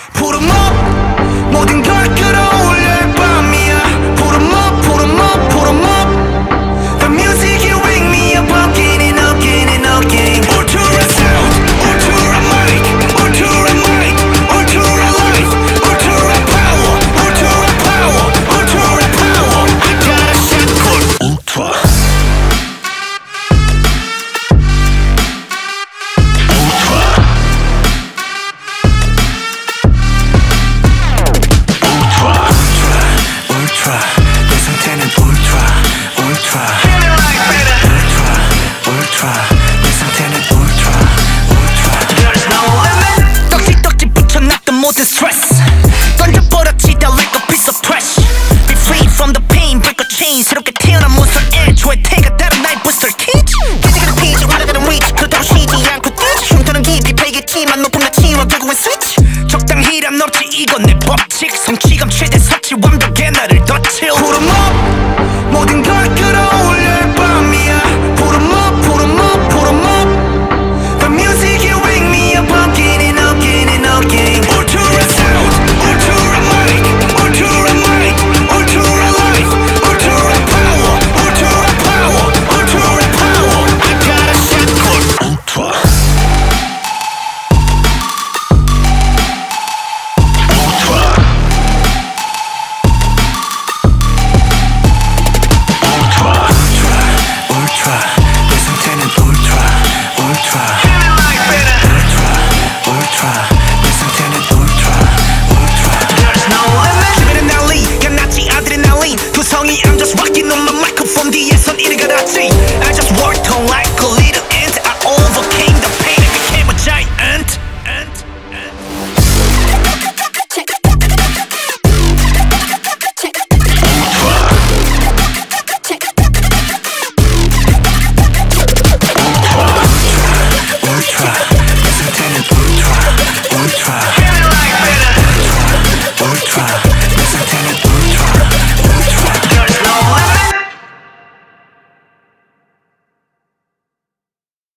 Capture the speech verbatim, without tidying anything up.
Put 'em up, 모든 걸 끌어올릴 밤이야. Put 'em up, put 'em up, put 'em up. The music you wake me up again and again and again. Ultra sound, ultra mic, ultra mic, ultra life, ultra power, ultra power, ultra power. I got a shot called Ultra. 모든 스트레스 던져버렸지 다 like a piece of trash. Be free from the pain, break a chain. 새롭게 태어난 몬스터 애초에 태가 다른 나의 booster cage. 깨지기는 피지 올라가는 reach. 그렇다고 쉬지 않고 뛰지. 흉터는 깊이 패겠지만 높은 가치와 결국엔 switch. 적당히란 없지 이건 내 법칙. 성취감 최대 섭취 완벽해 나를 덧칠. Put 'em up 모든 걸 끌어올